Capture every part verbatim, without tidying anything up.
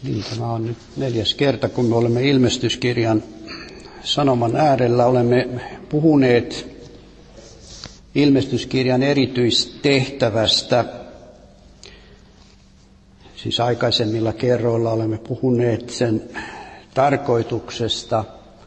Niin, tämä on nyt neljäs kerta, kun me olemme ilmestyskirjan sanoman äärellä. Olemme puhuneet ilmestyskirjan erityistehtävästä. Siis aikaisemmilla kerroilla olemme puhuneet sen tarkoituksesta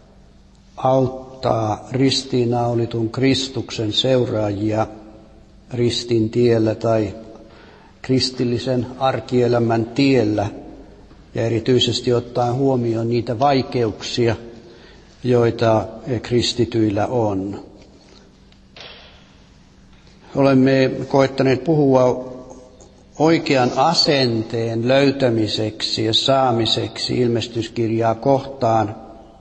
auttaa ristiinnaulitun Kristuksen seuraajia ristin tiellä tai kristillisen arkielämän tiellä, ja erityisesti ottaen huomioon niitä vaikeuksia, joita kristityillä on. Olemme koettaneet puhua oikean asenteen löytämiseksi ja saamiseksi ilmestyskirjaa kohtaan.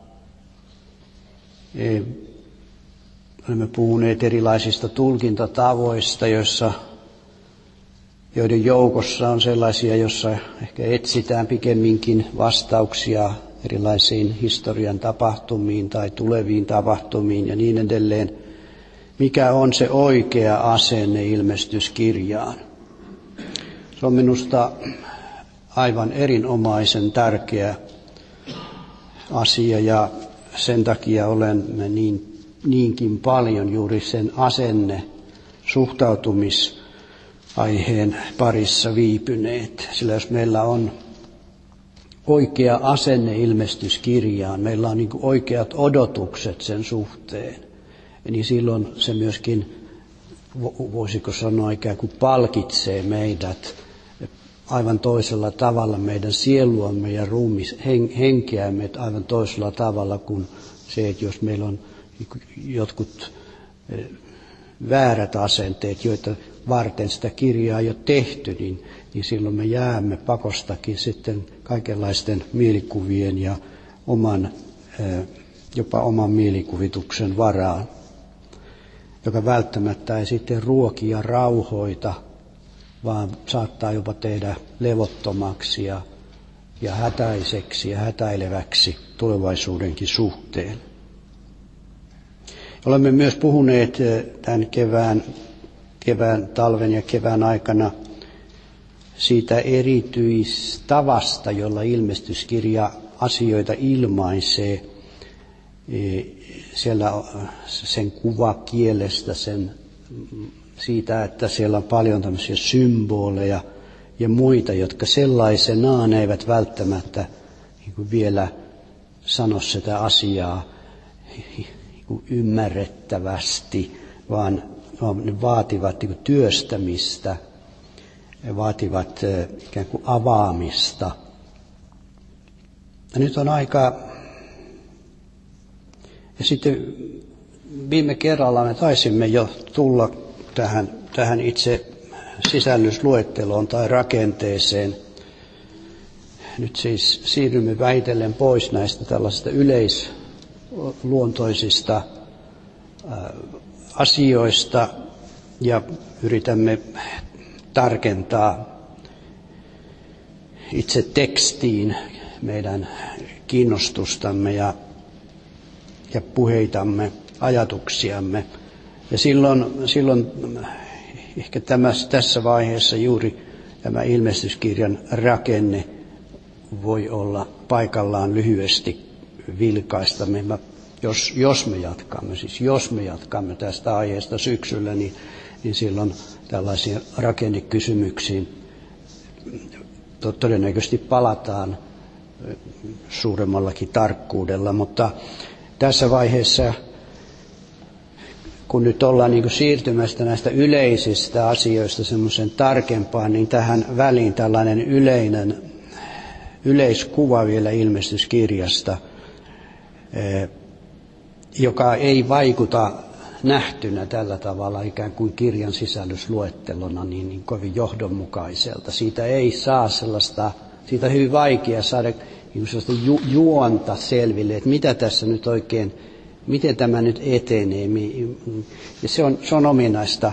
Olemme puhuneet erilaisista tulkintatavoista, joissa, joiden joukossa on sellaisia, joissa ehkä etsitään pikemminkin vastauksia erilaisiin historian tapahtumiin tai tuleviin tapahtumiin ja niin edelleen. Mikä on se oikea asenne ilmestyskirjaan? Se on minusta aivan erinomaisen tärkeä asia, ja sen takia olemme niin, niinkin paljon juuri sen asenne suhtautumisaiheen parissa viipyneet. Sillä jos meillä on oikea asenne ilmestyskirjaan, meillä on niin kuin oikeat odotukset sen suhteen, niin silloin se myöskin, voisiko sanoa, ikään kuin palkitsee meidät aivan toisella tavalla, meidän sieluamme ja ruumis, hen, henkeämme aivan toisella tavalla kuin se, että jos meillä on jotkut väärät asenteet, joita varten sitä kirjaa ei ole tehty, niin, niin silloin me jäämme pakostakin sitten kaikenlaisten mielikuvien ja oman, jopa oman mielikuvituksen varaan, joka välttämättä ei sitten ruoki ja rauhoita, vaan saattaa jopa tehdä levottomaksi ja, ja hätäiseksi ja hätäileväksi tulevaisuudenkin suhteen. Olemme myös puhuneet tämän kevään, kevään, talven ja kevään aikana siitä erityistavasta, jolla ilmestyskirja asioita ilmaisee. Siellä sen kuvakielestä, sen, siitä, että siellä on paljon tämmöisiä symboleja ja muita, jotka sellaisenaan eivät välttämättä niin kuin vielä sano sitä asiaa niin kuin ymmärrettävästi, vaan ne vaativat niin kuin työstämistä, ne vaativat ikään kuin avaamista. Ja nyt on aika. Ja sitten viime kerralla me taisimme jo tulla tähän, tähän itse sisällysluetteloon tai rakenteeseen. Nyt siis siirrymme väitellen pois näistä tällaisista yleisluontoisista asioista ja yritämme tarkentaa itse tekstiin meidän kiinnostustamme ja ja puheitamme, ajatuksiamme. Ja silloin, silloin ehkä tämä, tässä vaiheessa juuri tämä ilmestyskirjan rakenne voi olla paikallaan lyhyesti vilkaista. Me, jos, jos me jatkamme, siis jos me jatkamme tästä aiheesta syksyllä, niin, niin silloin tällaisiin rakennekysymyksiin todennäköisesti palataan suuremmallakin tarkkuudella, mutta tässä vaiheessa, kun nyt ollaan niin kuin siirtymästä näistä yleisistä asioista semmoisen tarkempaan, niin tähän väliin tällainen yleinen yleiskuva vielä ilmestyskirjasta, joka ei vaikuta nähtynä tällä tavalla ikään kuin kirjan sisällysluettelona niin, niin kovin johdonmukaiselta. Siitä ei saa sellaista, siitä on hyvin vaikea saada niin sellaista ju, juonta selville, että mitä tässä nyt oikein, miten tämä nyt etenee. Ja se on, se on ominaista.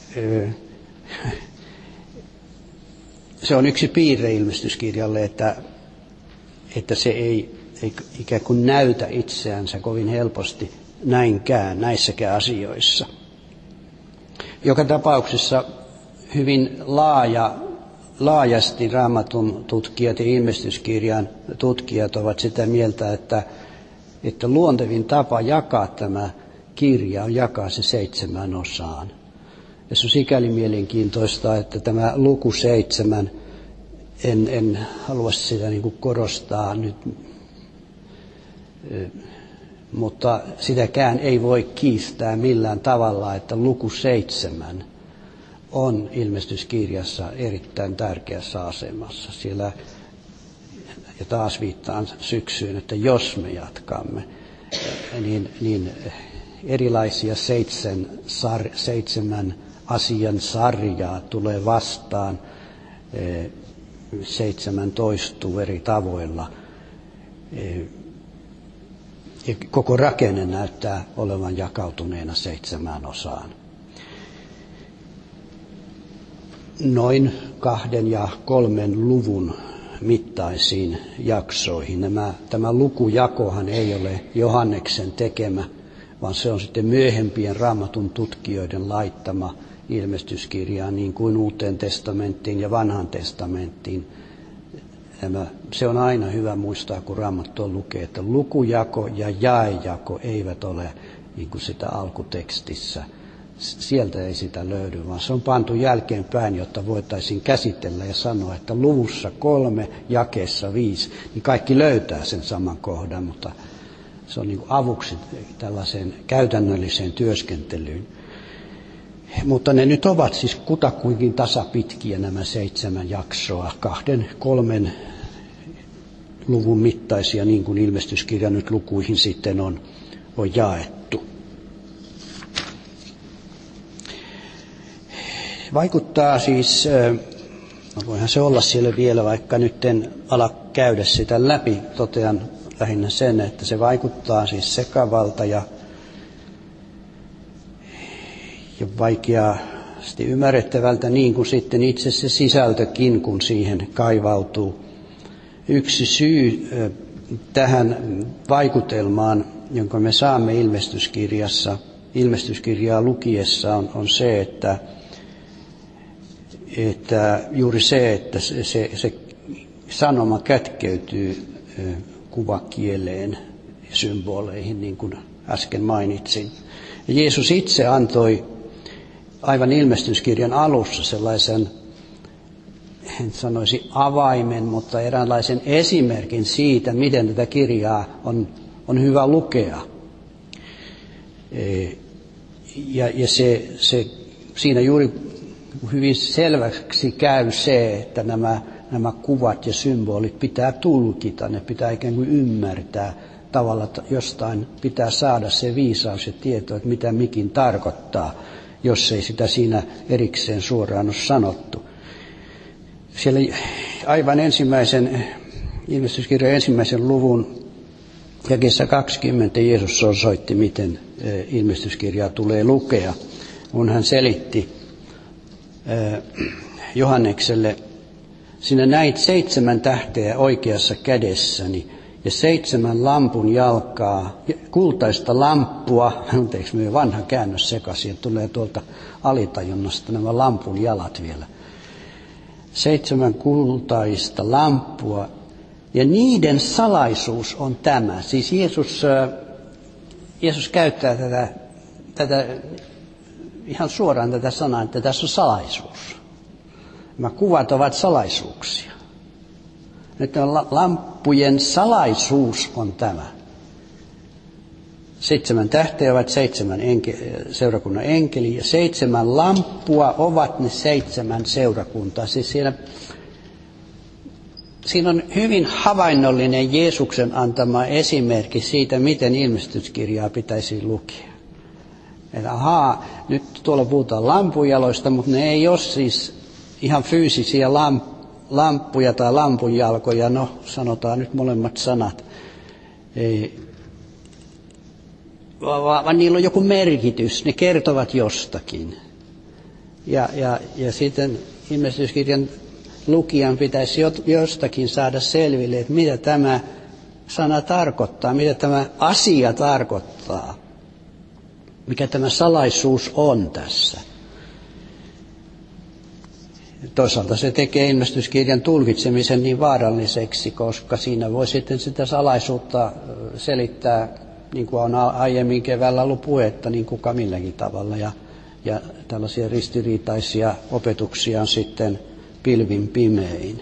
Se on yksi piirre ilmestyskirjalle, että, että se ei, ei ikään kuin näytä itseänsä kovin helposti näinkään, näissäkään asioissa. Joka tapauksessa hyvin laaja laajasti Raamatun tutkijat ja ilmestyskirjan tutkijat ovat sitä mieltä, että, että luontevin tapa jakaa tämä kirja on jakaa se seitsemän osaan. Ja se on sikäli mielenkiintoista, että tämä luku seitsemän, en, en halua sitä niin kuin korostaa nyt, mutta sitäkään ei voi kiistää millään tavalla, että luku seitsemän on ilmestyskirjassa erittäin tärkeässä asemassa. Siellä, ja taas viittaan syksyyn, että jos me jatkamme, niin, niin erilaisia seitsemän, sar, seitsemän asian sarjaa tulee vastaan. Seitsemän toistuu eri tavoilla. Ja koko rakenne näyttää olevan jakautuneena seitsemään osaan. Noin kahden ja kolmen luvun mittaisiin jaksoihin. Nämä, tämä lukujakohan ei ole Johanneksen tekemä, vaan se on sitten myöhempien Raamatun tutkijoiden laittama ilmestyskirjaan, niin kuin Uuteen testamenttiin ja Vanhaan testamenttiin. Tämä, se on aina hyvä muistaa, kun Raamattua lukee, että lukujako ja jaejako eivät ole niin kuin sitä alkutekstissä. Sieltä ei sitä löydy, vaan se on pantu jälkeenpäin, jotta voitaisiin käsitellä ja sanoa, että luvussa kolme, jakeessa viisi, niin kaikki löytää sen saman kohdan, mutta se on niin kuin avuksi tällaiseen käytännölliseen työskentelyyn. Mutta ne nyt ovat siis kutakuinkin tasapitkiä nämä seitsemän jaksoa, kahden, kolmen luvun mittaisia, niin kuin ilmestyskirja nyt lukuihin sitten on, on jaettu. Vaikuttaa siis, no voihan se olla siellä vielä, vaikka nyt en ala käydä sitä läpi, totean lähinnä sen, että se vaikuttaa siis sekavalta ja ja vaikeasti ymmärrettävältä, niin kuin sitten itse se sisältökin, kun siihen kaivautuu. Yksi syy tähän vaikutelmaan, jonka me saamme ilmestyskirjassa, ilmestyskirjaa lukiessa, on, on se, että, että juuri se, että se, se, se sanoma kätkeytyy kuvakieleen ja symboleihin, niin kuin äsken mainitsin. Ja Jeesus itse antoi aivan ilmestyskirjan alussa sellaisen, en sanoisi avaimen, mutta eräänlaisen esimerkin siitä, miten tätä kirjaa on, on hyvä lukea. Ja, ja se, se, siinä juuri hyvin selväksi käy se, että nämä, nämä kuvat ja symbolit pitää tulkita, ne pitää ikään kuin ymmärtää. Tavalla, että jostain pitää saada se viisaus ja tieto, että mitä mikin tarkoittaa, jos ei sitä siinä erikseen suoraan ole sanottu. Siellä aivan ensimmäisen, ilmestyskirjan ensimmäisen luvun jakeessa kaksikymmentä Jeesus osoitti, miten ilmestyskirjaa tulee lukea, kun hän selitti Johannekselle, sinä näit seitsemän tähteä oikeassa kädessäni, ja seitsemän lampun jalkaa, kultaista lamppua, anteeksi, meidän vanha käännös sekaisin, tulee tuolta alitajunnasta nämä lampun jalat vielä. Seitsemän kultaista lamppua, ja niiden salaisuus on tämä. Siis Jeesus, Jeesus käyttää tätä, tätä, ihan suoraan tätä sanaa, että tässä on salaisuus. Nämä kuvat ovat salaisuuksia. Nyt lamppujen salaisuus on tämä. Seitsemän tähteä ovat seitsemän enke, seurakunnan enkeli ja seitsemän lamppua ovat ne seitsemän seurakuntaa. Siis siinä, siinä on hyvin havainnollinen Jeesuksen antama esimerkki siitä, miten ilmestyskirjaa pitäisi lukea. Että ahaa, nyt tuolla puhutaan lampujaloista, mutta ne ei ole siis ihan fyysisiä lamppuja. Lamppuja tai lampunjalkoja, no sanotaan nyt molemmat sanat, ei, vaan, vaan niillä on joku merkitys, ne kertovat jostakin. Ja, ja, ja sitten ilmestyskirjan lukijan pitäisi jostakin saada selville, että mitä tämä sana tarkoittaa, mitä tämä asia tarkoittaa, mikä tämä salaisuus on tässä. Toisaalta se tekee ilmestyskirjan tulkitsemisen niin vaaralliseksi, koska siinä voi sitten sitä salaisuutta selittää, niin kuin on aiemmin keväällä ollut puhetta, niin kuka milläkin tavalla. Ja, ja tällaisia ristiriitaisia opetuksia on sitten pilvin pimein.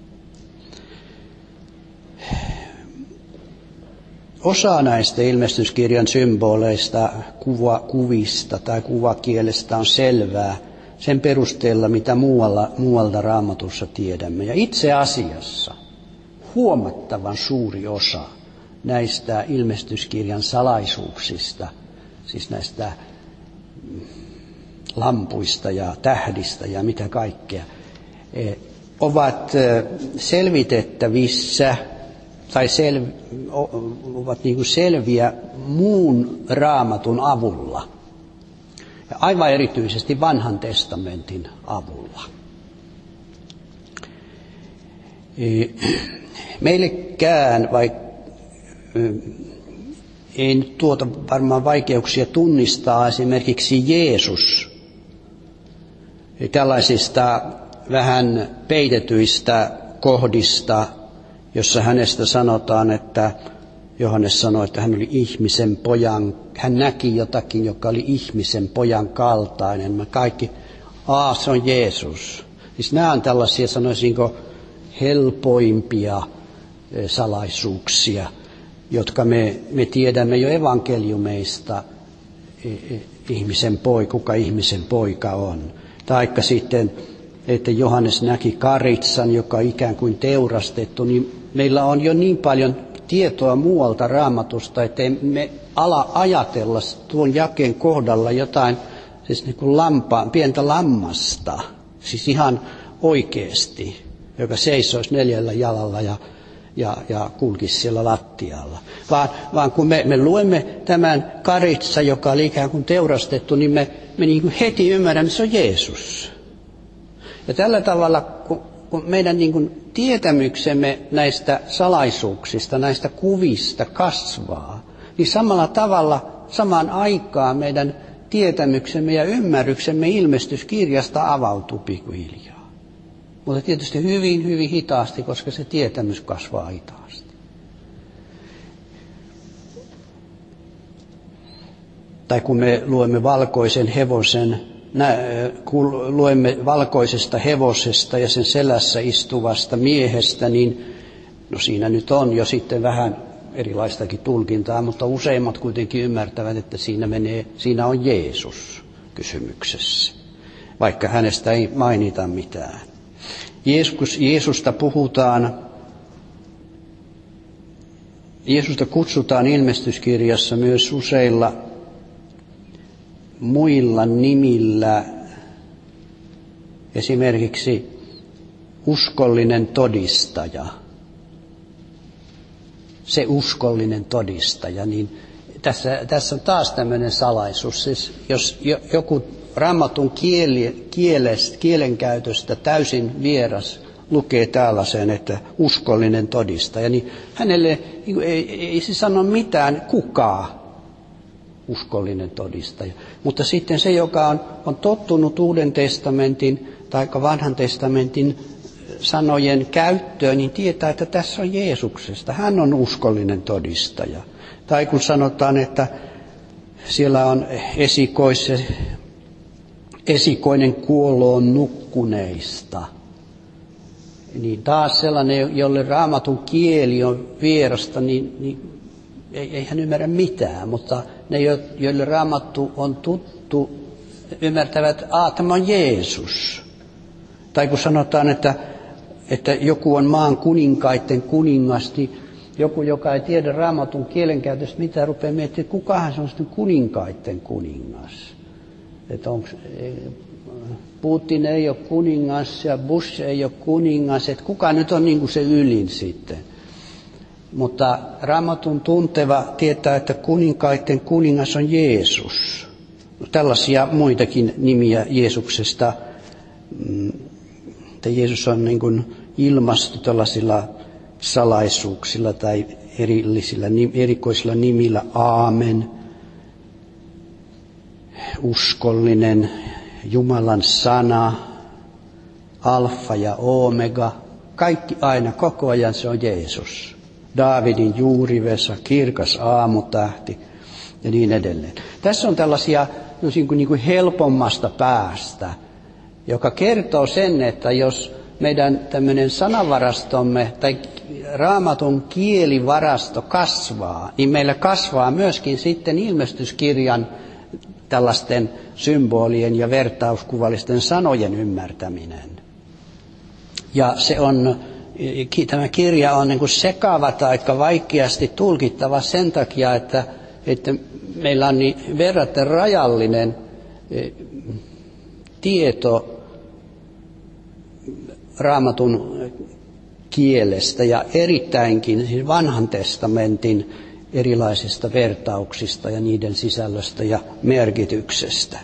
Osa näistä ilmestyskirjan symboleista, kuva, kuvista tai kuvakielestä on selvää sen perusteella, mitä muualla, muualta Raamatussa tiedämme. Ja itse asiassa huomattavan suuri osa näistä ilmestyskirjan salaisuuksista, siis näistä lampuista ja tähdistä ja mitä kaikkea, ovat selvitettävissä tai sel, ovat niin kuin selviä muun Raamatun avulla. Ja aivan erityisesti Vanhan testamentin avulla. Meillekään, vaikka ei nyt tuota varmaan vaikeuksia tunnistaa esimerkiksi Jeesus tällaisista vähän peitetyistä kohdista, jossa hänestä sanotaan, että Johannes sanoi, että hän oli ihmisen pojan, hän näki jotakin, joka oli ihmisen pojan kaltainen. Me kaikki, aa, se on Jeesus. Siis nämä on tällaisia, sanoisinko, helpoimpia salaisuuksia, jotka me, me tiedämme jo evankeliumeista, ihmisen poika, kuka ihmisen poika on. Taikka sitten, että Johannes näki karitsan, joka ikään kuin teurastettu, niin meillä on jo niin paljon tietoa muualta Raamatusta, ettei me ala ajatella tuon jakeen kohdalla jotain, siis niin kuin lampaan, pientä lammasta, siis ihan oikeasti, joka seisoisi neljällä jalalla ja, ja, ja kulkisi siellä lattialla. Vaan, vaan kun me, me luemme tämän karitsa, joka oli ikään kuin teurastettu, niin me, me niin kuin heti ymmärrämme, että se on Jeesus. Ja tällä tavalla, kun, kun meidän niin kuin tietämyksemme näistä salaisuuksista, näistä kuvista kasvaa, niin samalla tavalla, samaan aikaan meidän tietämyksemme ja ymmärryksemme ilmestyskirjasta avautuu pikkuhiljaa. Mutta tietysti hyvin, hyvin hitaasti, koska se tietämys kasvaa hitaasti. Tai kun me luemme valkoisen hevosen, kun luemme valkoisesta hevosesta ja sen selässä istuvasta miehestä, niin no siinä nyt on jo sitten vähän erilaistakin tulkintaa, mutta useimmat kuitenkin ymmärtävät, että siinä, menee, siinä on Jeesus kysymyksessä, vaikka hänestä ei mainita mitään. Jeesus, Jeesusta puhutaan, Jeesusta kutsutaan ilmestyskirjassa myös useilla muilla nimillä, esimerkiksi uskollinen todistaja. Se uskollinen todistaja, niin tässä, tässä on taas tämmöinen salaisuus. Siis jos joku Raamatun kieli, kielestä, kielenkäytöstä täysin vieras lukee tällaisen, että uskollinen todistaja, niin hänelle ei, ei se sano mitään kukaan uskollinen todistaja. Mutta sitten se, joka on, on tottunut Uuden testamentin tai Vanhan testamentin sanojen käyttöön, niin tietää, että tässä on Jeesuksesta. Hän on uskollinen todistaja. Tai kun sanotaan, että siellä on esikois, esikoinen kuoloon nukkuneista, niin taas sellainen, jolle Raamatun kieli on vierasta, niin, niin ei, ei hän ymmärrä mitään. Mutta ne, joille Raamattu on tuttu, ymmärtävät, että tämä on Jeesus. Tai kun sanotaan, että että joku on maan kuninkaiden kuningas, niin joku, joka ei tiedä Raamatun kielenkäytöstä mitään, rupeaa miettimään, että kukahan se on sitten kuninkaiden kuningas. Että onko, Putin ei ole kuningas ja Bush ei ole kuningas, että kuka nyt on niin kuin se ylin sitten. Mutta Raamatun tunteva tietää, että kuninkaiden kuningas on Jeesus. Tällaisia muitakin nimiä Jeesuksesta. Että Jeesus on niin kuin ilmastu tällaisilla salaisuuksilla tai erillisillä, erikoisilla nimillä. Aamen, uskollinen, Jumalan sana, alfa ja omega, kaikki aina, koko ajan se on Jeesus. Daavidin juurivesa, kirkas aamutähti ja niin edelleen. Tässä on tällaisia niin kuin, niin kuin helpommasta päästä, joka kertoo sen, että jos meidän tämmöinen sanavarastomme tai Raamatun kielivarasto kasvaa, niin meillä kasvaa myöskin sitten ilmestyskirjan tällaisten symbolien ja vertauskuvallisten sanojen ymmärtäminen. Ja se on, tämä kirja on niin kuin sekava tai aika vaikeasti tulkittava sen takia, että, että meillä on niin verraten rajallinen tieto Raamatun kielestä ja erittäinkin siis vanhan testamentin erilaisista vertauksista ja niiden sisällöstä ja merkityksestä.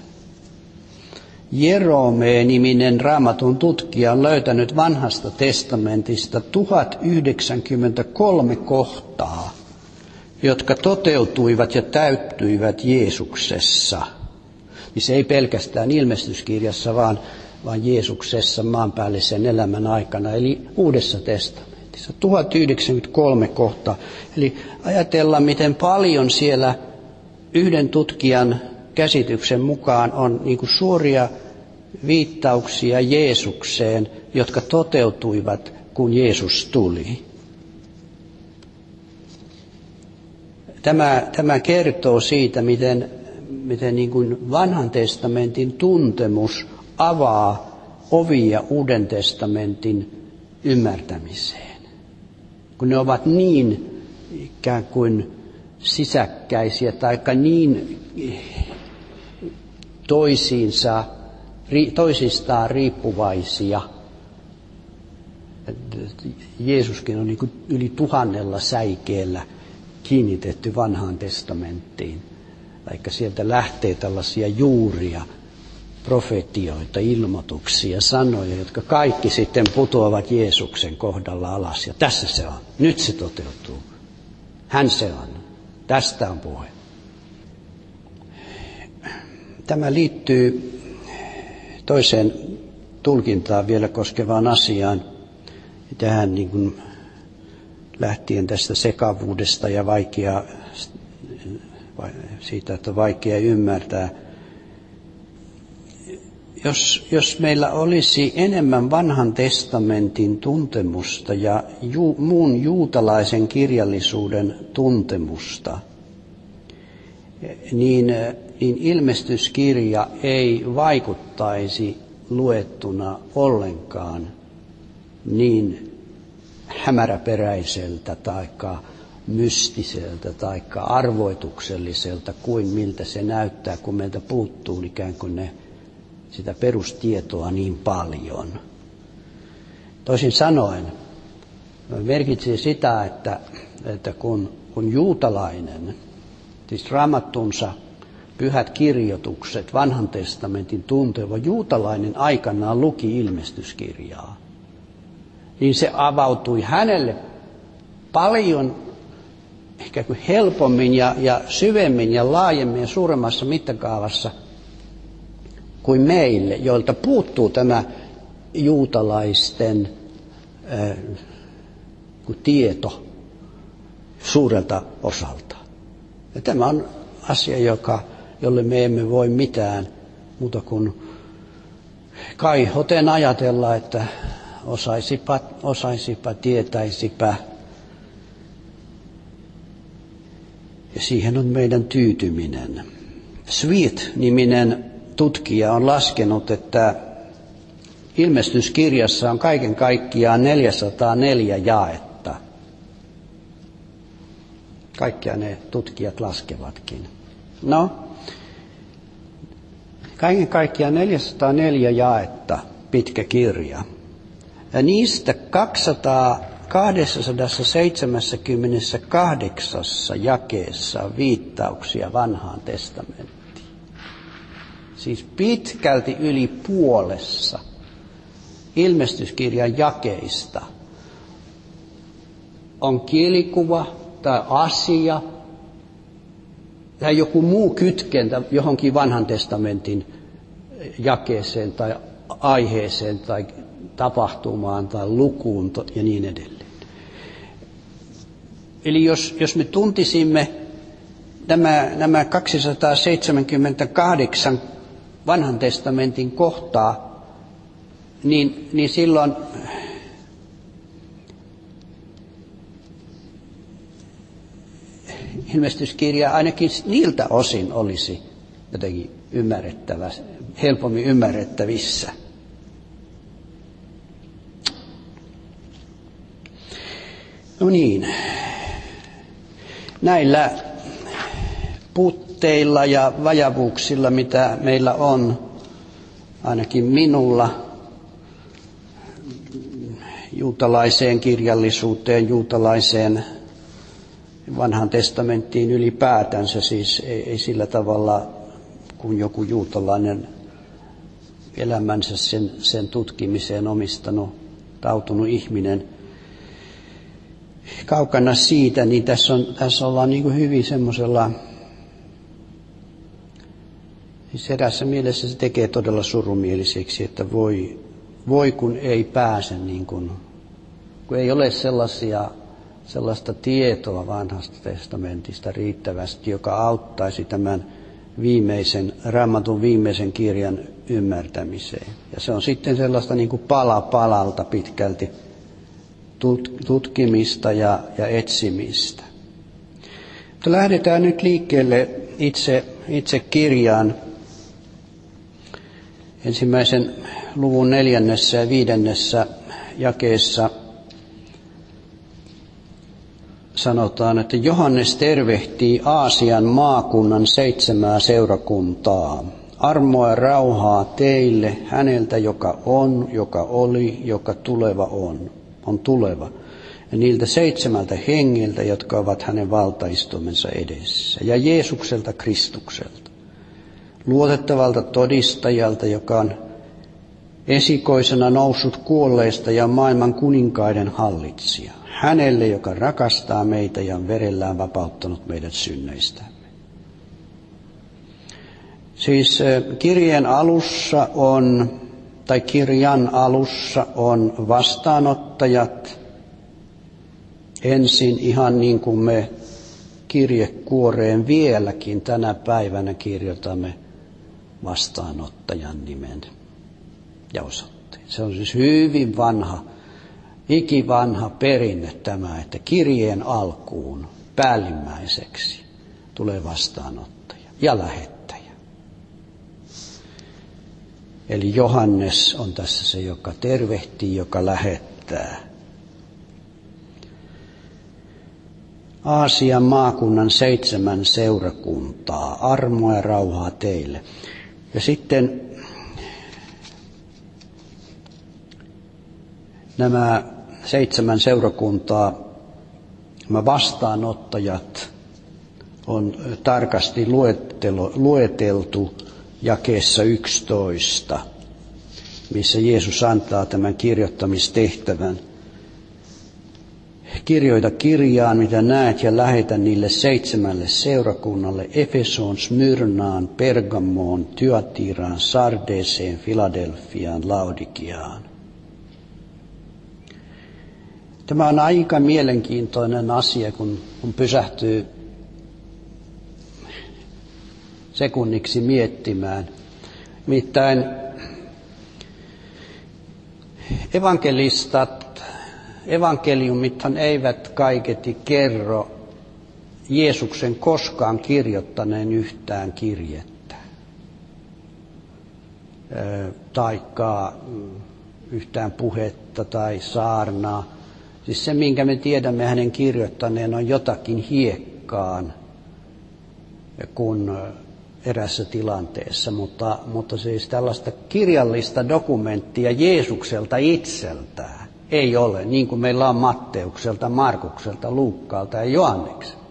Jerome-niminen Raamatun tutkija on löytänyt vanhasta testamentista tuhat yhdeksänkymmentäkolme kohtaa, jotka toteutuivat ja täyttyivät Jeesuksessa. Niin se ei pelkästään ilmestyskirjassa, vaan, vaan Jeesuksessa maanpäällisen elämän aikana, eli Uudessa testamentissa. tuhat yhdeksänkymmentäkolme kohtaa. Eli ajatellaan, miten paljon siellä yhden tutkijan käsityksen mukaan on niin kuin suoria viittauksia Jeesukseen, jotka toteutuivat, kun Jeesus tuli. Tämä, tämä kertoo siitä, miten, miten niin kuin vanhan testamentin tuntemus avaa ovia Uuden testamentin ymmärtämiseen. Kun ne ovat niin ikään kuin sisäkkäisiä tai niin toisiinsa, toisistaan riippuvaisia. Jeesuskin on niin kuin yli tuhannella säikeellä kiinnitetty vanhaan testamenttiin, vaikka sieltä lähtee tällaisia juuria, profetioita, ilmoituksia, sanoja, jotka kaikki sitten putoavat Jeesuksen kohdalla alas. Ja tässä se on. Nyt se toteutuu. Hän se on. Tästä on puhe. Tämä liittyy toiseen tulkintaan vielä koskevaan asiaan. Tähän niin kuin lähtien tästä sekavuudesta ja vaikea, siitä, että on vaikea ymmärtää. Jos, jos meillä olisi enemmän vanhan testamentin tuntemusta ja ju, muun juutalaisen kirjallisuuden tuntemusta, niin, niin ilmestyskirja ei vaikuttaisi luettuna ollenkaan niin hämäräperäiseltä tai mystiseltä tai arvoitukselliselta kuin miltä se näyttää, kun meiltä puuttuu ikään kuin ne, sitä perustietoa niin paljon. Toisin sanoen, merkitsee sitä, että, että kun, kun juutalainen, siis raamattunsa pyhät kirjoitukset, vanhan testamentin tunteva juutalainen aikanaan luki ilmestyskirjaa, niin se avautui hänelle paljon ehkä helpommin ja, ja syvemmin ja laajemmin ja suuremmassa mittakaavassa kuin meille, joilta puuttuu tämä juutalaisten äh, tieto suurelta osalta. Ja tämä on asia, joka, jolle me emme voi mitään muuta kuin kaihoten ajatella, että osaisipa, osaisipa tietäisipä. Ja siihen on meidän tyytyminen. Sweet-niminen tutkija on laskenut, että ilmestyskirjassa on kaiken kaikkiaan neljäsataaneljä jaetta. Kaikkia ne tutkijat laskevatkin. No, kaiken kaikkiaan neljäsataaneljä jaetta, pitkä kirja. Ja niistä kaksisataaseitsemänkymmentäkahdeksan jakeessa on viittauksia vanhaan testamenttiin. Siis pitkälti yli puolessa ilmestyskirjan jakeista on kielikuva tai asia tai joku muu kytkentä johonkin vanhan testamentin jakeeseen tai aiheeseen tai tapahtumaan tai lukuun ja niin edelleen. Eli jos, jos me tuntisimme nämä, nämä kaksisataaseitsemänkymmentäkahdeksan vanhan testamentin kohtaa, niin, niin silloin ilmestyskirja ainakin niiltä osin olisi jotenkin ymmärrettävä, helpommin ymmärrettävissä. No niin, näillä puutteilla ja vajavuuksilla, mitä meillä on, ainakin minulla, juutalaiseen kirjallisuuteen, juutalaiseen vanhaan testamenttiin ylipäätänsä, siis ei, ei sillä tavalla kuin joku juutalainen elämänsä sen, sen tutkimiseen omistanut, tautunut ihminen. Kaukana siitä, niin tässä, on, tässä ollaan niin kuin hyvin semmoisella, siis erässä mielessä se tekee todella surumieliseksi, että voi, voi kun ei pääse, niin kuin, kun ei ole sellaisia, sellaista tietoa vanhasta testamentista riittävästi, joka auttaisi tämän viimeisen, Raamatun viimeisen kirjan ymmärtämiseen. Ja se on sitten sellaista niin kuin pala palalta pitkälti tutkimista ja, ja etsimistä. Mutta lähdetään nyt liikkeelle itse, itse kirjaan. Ensimmäisen luvun neljännessä ja viidennessä jakeessa sanotaan, että Johannes tervehtii Aasian maakunnan seitsemää seurakuntaa. Armoa ja rauhaa teille häneltä, joka on, joka oli, joka tuleva on. on tuleva, ja niiltä seitsemältä hengiltä, jotka ovat hänen valtaistumensa edessä, ja Jeesukselta Kristukselta, luotettavalta todistajalta, joka on esikoisena noussut kuolleista ja maailman kuninkaiden hallitsija, hänelle, joka rakastaa meitä ja on verellään vapauttanut meidät synneistämme. Siis kirjeen alussa on tai kirjan alussa on vastaanottajat ensin, ihan niin kuin me kirjekuoreen vieläkin tänä päivänä kirjoitamme vastaanottajan nimen ja osoitteen. Se on siis hyvin vanha, ikivanha perinne tämä, että kirjeen alkuun päällimmäiseksi tulee vastaanottaja ja lähettäjä. Eli Johannes on tässä se, joka tervehtii, joka lähettää. Aasian maakunnan seitsemän seurakuntaa, armoa ja rauhaa teille. Ja sitten nämä seitsemän seurakuntaa, nämä vastaanottajat on tarkasti lueteltu jakeessa yksitoista, missä Jeesus antaa tämän kirjoittamistehtävän. Kirjoita kirjaan, mitä näet, ja lähetä niille seitsemälle seurakunnalle, Efesoon, Smyrnaan, Pergamoon, Thyatiraan, Sardeeseen, Filadelfiaan, Laodikiaan. Tämä on aika mielenkiintoinen asia, kun, kun pysähtyy sekunniksi miettimään. Nimittäin evankelistat, evankeliumithan eivät kaiketi kerro Jeesuksen koskaan kirjoittaneen yhtään kirjettä, taikka yhtään puhetta tai saarnaa. Siis se, minkä me tiedämme hänen kirjoittaneen, on jotakin hiekkaan, kun erässä tilanteessa, mutta, mutta siis tällaista kirjallista dokumenttia Jeesukselta itseltään ei ole, niin kuin meillä on Matteukselta, Markukselta, Luukkaalta ja Johannekselta.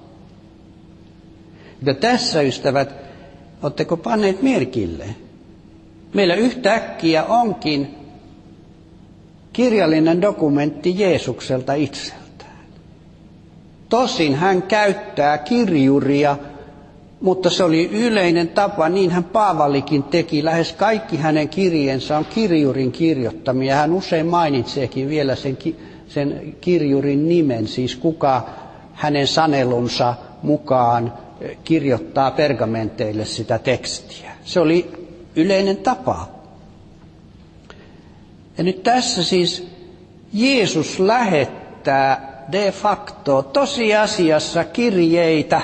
Ja tässä, ystävät, oletteko panneet merkille? Meillä yhtäkkiä onkin kirjallinen dokumentti Jeesukselta itseltään. Tosin hän käyttää kirjuria Mutta se oli yleinen tapa, niinhän Paavalikin teki. Lähes kaikki hänen kirjeensa on kirjurin kirjoittamia. Hän usein mainitseekin vielä sen, sen kirjurin nimen, siis kuka hänen sanelunsa mukaan kirjoittaa pergamenteille sitä tekstiä. Se oli yleinen tapa. Ja nyt tässä siis Jeesus lähettää de facto tosiasiassa kirjeitä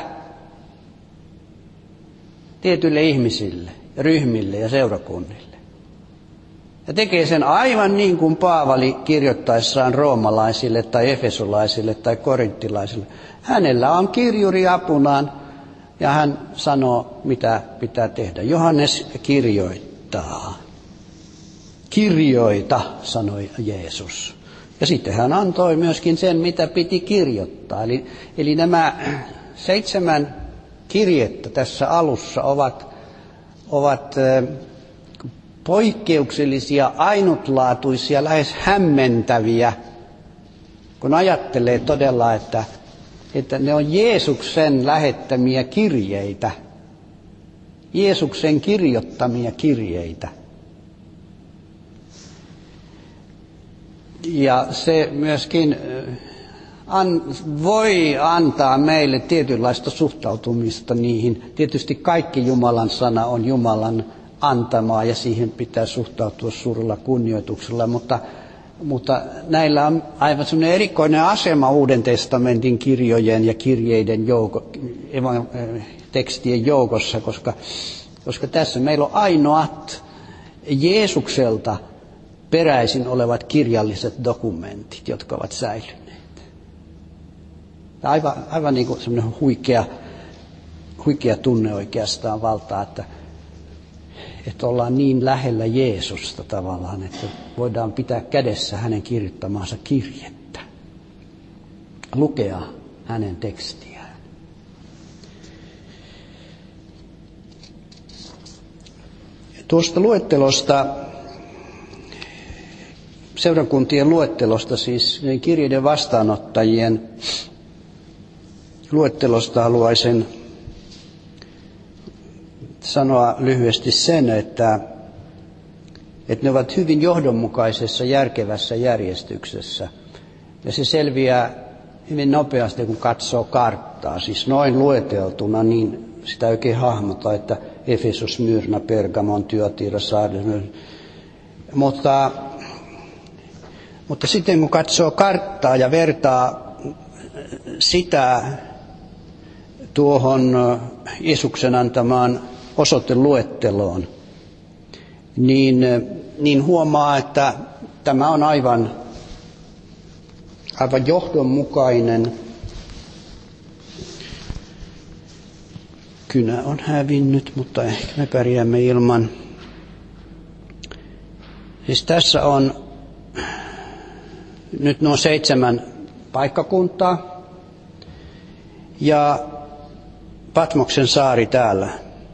tietyille ihmisille, ryhmille ja seurakunnille. Ja tekee sen aivan niin kuin Paavali kirjoittaessaan roomalaisille tai efesolaisille tai korinttilaisille. Hänellä on kirjuri apunaan ja hän sanoo, mitä pitää tehdä. Johannes kirjoittaa. Kirjoita, sanoi Jeesus. Ja sitten hän antoi myöskin sen, mitä piti kirjoittaa. Eli, eli nämä seitsemän kirjettä tässä alussa ovat, ovat poikkeuksellisia, ainutlaatuisia, lähes hämmentäviä, kun ajattelee todella, että, että ne on Jeesuksen lähettämiä kirjeitä, Jeesuksen kirjoittamia kirjeitä. Ja se myöskin an, voi antaa meille tietynlaista suhtautumista niihin. Tietysti kaikki Jumalan sana on Jumalan antamaa ja siihen pitää suhtautua suurella kunnioituksella, mutta, mutta näillä on aivan sellainen erikoinen asema Uuden testamentin kirjojen ja kirjeiden jouko, tekstien joukossa, koska, koska tässä meillä on ainoat Jeesukselta peräisin olevat kirjalliset dokumentit, jotka ovat säilyneet. Aivan, aivan niin kuin semmoinen huikea, huikea tunne oikeastaan valtaa, että, että ollaan niin lähellä Jeesusta tavallaan, että voidaan pitää kädessä hänen kirjoittamaansa kirjettä, lukea hänen tekstiään. Tuosta luettelosta, seurakuntien luettelosta, siis kirjeiden vastaanottajien luettelosta haluaisin sanoa lyhyesti sen, että, että ne ovat hyvin johdonmukaisessa, järkevässä järjestyksessä. Ja se selviää hyvin nopeasti, kun katsoo karttaa. Siis noin lueteltuna, niin sitä oikein hahmota, että Efesos, Myrna, Pergamon, Thyatira, Sardes. Mutta, mutta sitten kun katsoo karttaa ja vertaa sitä tuohon Jeesuksen antamaan osoiteluetteloon, niin, niin huomaa, että tämä on aivan, aivan johdonmukainen. Kynä on hävinnyt, mutta ehkä me pärjäämme ilman. Siis tässä on nyt nuo seitsemän paikkakuntaa ja Patmoksen saari täällä.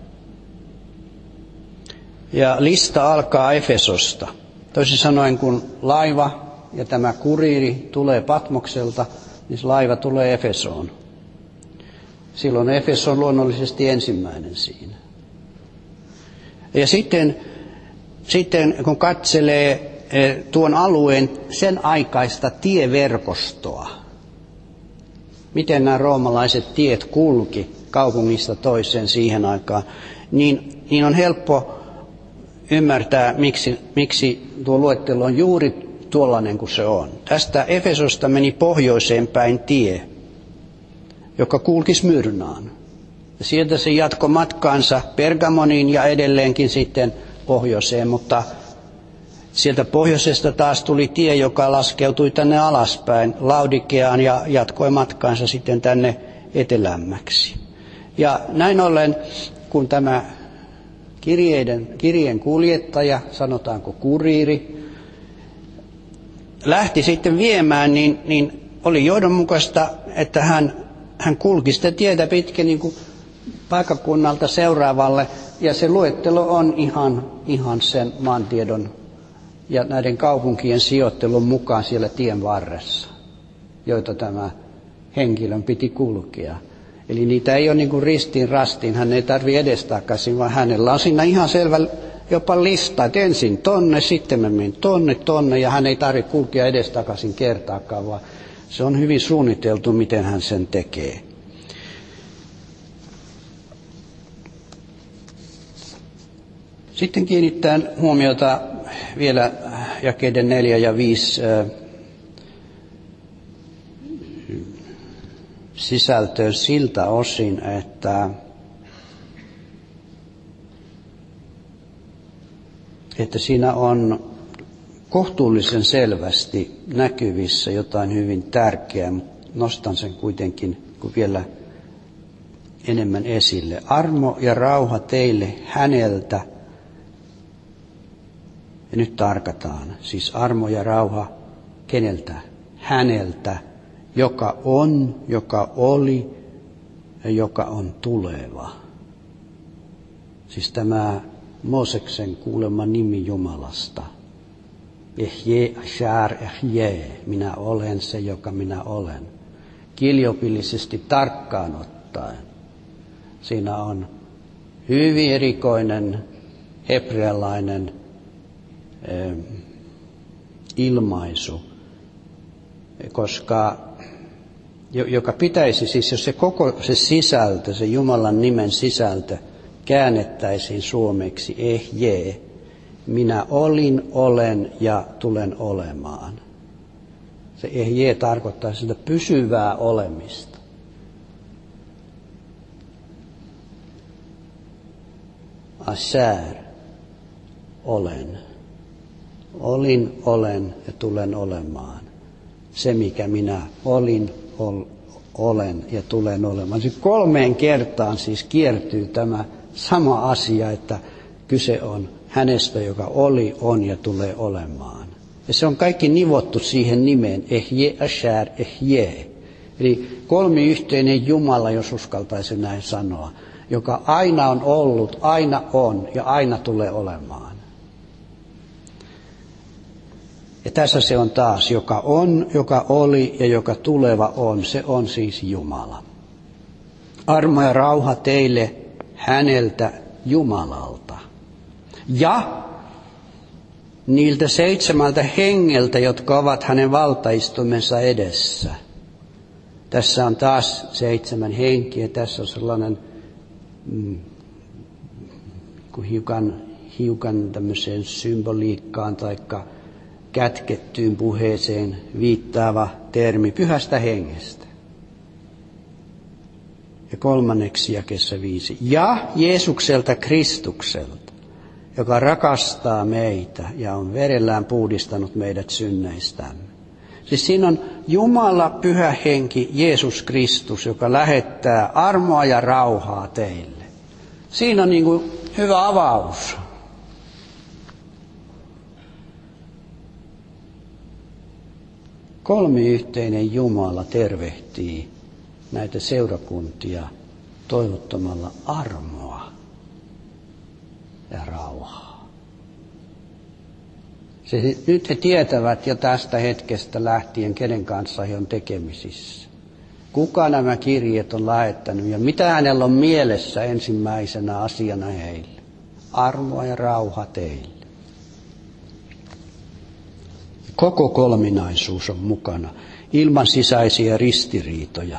Ja lista alkaa Efesosta. Toisin sanoen, kun laiva ja tämä kuriiri tulee Patmokselta, niin se laiva tulee Efesoon. Silloin Efeso on luonnollisesti ensimmäinen siinä. Ja sitten, sitten kun katselee tuon alueen sen aikaista tieverkostoa, miten nämä roomalaiset tiet kulki kaupungista toiseen siihen aikaan, niin, niin on helppo ymmärtää, miksi, miksi tuo luettelo on juuri tuollainen kuin se on. Tästä Efesosta meni pohjoiseen päin tie, joka kulki Smyrnaan. Ja sieltä se jatkoi matkaansa Pergamoniin ja edelleenkin sitten pohjoiseen, mutta sieltä pohjoisesta taas tuli tie, joka laskeutui tänne alaspäin Laudikeaan ja jatkoi matkaansa sitten tänne etelämmäksi. Ja näin ollen, kun tämä kirjeiden, kirjeen kuljettaja, sanotaanko kuriiri, lähti sitten viemään, niin, niin oli johdonmukaista, että hän, hän kulki sitä tietä pitkin niin kuin paikkakunnalta seuraavalle, ja se luettelo on ihan, ihan sen maantiedon ja näiden kaupunkien sijoittelun mukaan siellä tien varressa, joita tämä henkilön piti kulkea. Eli niitä ei ole niin kuin ristiin rastiin, hän ei tarvitse edestakaisin, vaan hänellä on siinä ihan selvä jopa lista, että ensin tonne, sitten mä menen tonne, tonne, ja hän ei tarvitse kulkea edestakaisin kertaakaan, vaan se on hyvin suunniteltu, miten hän sen tekee. Sitten kiinnittää huomiota vielä jakeiden neljä ja viisi sisältöön siltä osin, että, että siinä on kohtuullisen selvästi näkyvissä jotain hyvin tärkeää, mutta nostan sen kuitenkin vielä enemmän esille. Armo ja rauha teille häneltä, ja nyt tarkataan, siis armo ja rauha keneltä? Häneltä, joka on, joka oli ja joka on tuleva. Siis tämä Mooseksen kuulema nimi Jumalasta. Ehje, ashar, ehje, minä olen se, joka minä olen. Kieliopillisesti tarkkaan ottaen. Siinä on hyvin erikoinen hebrealainen eh, ilmaisu, koska joka pitäisi siis, jos se koko se sisältö, se Jumalan nimen sisältö käännettäisiin suomeksi ehje, minä olin, olen ja tulen olemaan. Se ehje tarkoittaa sitä pysyvää olemista. Asher, olen. Olin, olen ja tulen olemaan. Se, mikä minä olin, ol, olen ja tulen olemaan. Siis kolmeen kertaan siis kiertyy tämä sama asia, että kyse on hänestä, joka oli, on ja tulee olemaan. Ja se on kaikki nivottu siihen nimeen, ehje, ashar, ehje. Eli kolmiyhteinen Jumala, jos uskaltaisi näin sanoa, joka aina on ollut, aina on ja aina tulee olemaan. Ja tässä se on taas, joka on, joka oli ja joka tuleva on, se on siis Jumala. Armo ja rauha teille häneltä Jumalalta. Ja niiltä seitsemältä hengeltä, jotka ovat hänen valtaistumensa edessä. Tässä on taas seitsemän henkiä. Tässä on sellainen mm, hiukan, hiukan tämmöiseen symboliikkaan taikka kätkettyyn puheeseen viittaava termi pyhästä hengestä. Ja kolmanneksi jakeessa viisi. Ja Jeesukselta Kristukselta, joka rakastaa meitä ja on verellään puhdistanut meidät synneistämme. Siis siinä on Jumala, pyhä henki, Jeesus Kristus, joka lähettää armoa ja rauhaa teille. Siinä on niin kuin hyvä avaus. Kolmiyhteinen Jumala tervehtii näitä seurakuntia toivottamalla armoa ja rauhaa. Se, nyt he tietävät jo tästä hetkestä lähtien, kenen kanssa he on tekemisissä. Kuka nämä kirjeet on lähettänyt ja mitä hänellä on mielessä ensimmäisenä asiana heille. Armoa ja rauha teille. Koko kolminaisuus on mukana, ilman sisäisiä ristiriitoja.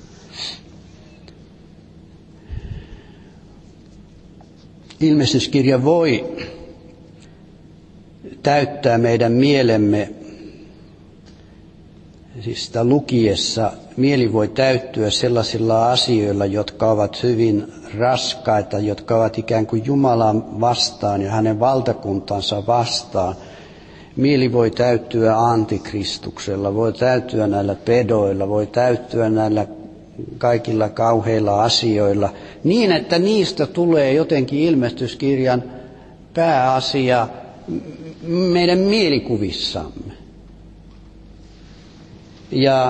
Ilmestyskirja voi täyttää meidän mielemme, siis sitä lukiessa mieli voi täyttyä sellaisilla asioilla, jotka ovat hyvin raskaita, jotka ovat ikään kuin Jumalan vastaan ja hänen valtakuntansa vastaan. Mieli voi täyttyä antikristuksella, voi täyttyä näillä pedoilla, voi täyttyä näillä kaikilla kauheilla asioilla, niin että niistä tulee jotenkin ilmestyskirjan pääasia meidän mielikuvissamme. Ja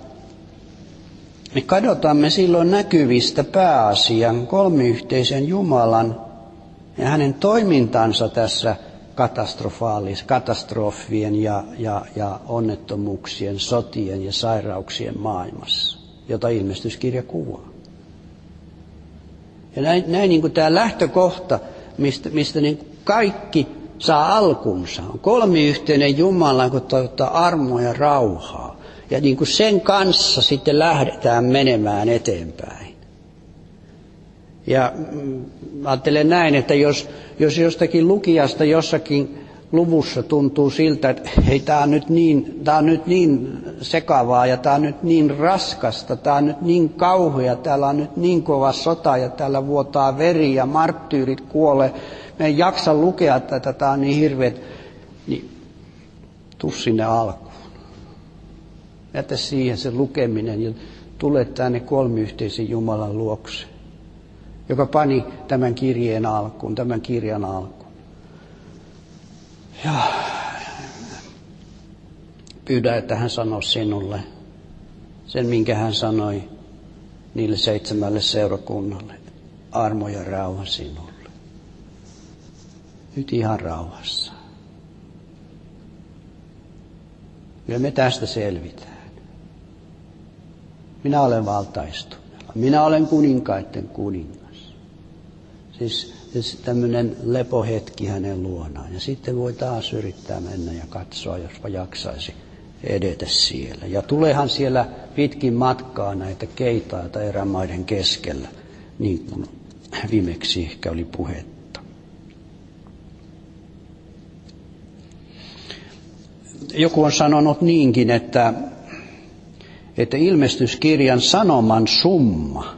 me kadotamme silloin näkyvistä pääasian kolmiyhteisen Jumalan ja hänen toimintansa tässä katastrofaalis, katastrofien ja, ja, ja onnettomuuksien, sotien ja sairauksien maailmassa, jota ilmestyskirja kuvaa. Ja näin, näin niin kuin tämä lähtökohta, mistä, mistä niin kuin kaikki saa alkunsa, on kolmiyhteinen Jumala, kun toivottaa armoa ja rauhaa. Ja niin kuin sen kanssa sitten lähdetään menemään eteenpäin. Ja ajattelen näin, että jos, jos jostakin lukijasta jossakin luvussa tuntuu siltä, että hei, tämä on nyt niin, tämä on nyt niin sekavaa ja tämä on nyt niin raskasta, tämä on nyt niin kauhea, täällä on nyt niin kova sota ja täällä vuotaa veri ja marttyyrit kuolee. Me ei jaksa lukea tätä, tämä on niin hirveet. Niin tuu sinne alkuun. Jätä siihen se lukeminen ja tule tänne kolmiyhteisen Jumalan luokse, joka pani tämän kirjeen alkuun, tämän kirjan alkuun. Ja pyydä, että hän sanoo sinulle sen, minkä hän sanoi niille seitsemälle seurakunnalle. Armo ja rauha sinulle. Nyt ihan rauhassa. Kyllä me tästä selvitään. Minä olen valtaistumella. Minä olen kuninkaiden kuningas. Siis, siis tämmöinen lepohetki hänen luonaan. Ja sitten voi taas yrittää mennä ja katsoa, jospa jaksaisi edetä siellä. Ja tuleehan siellä pitkin matkaa näitä keitaita erämaiden keskellä, niin kuin viimeksi ehkä oli puhetta. Joku on sanonut niinkin, että, että ilmestyskirjan sanoman summa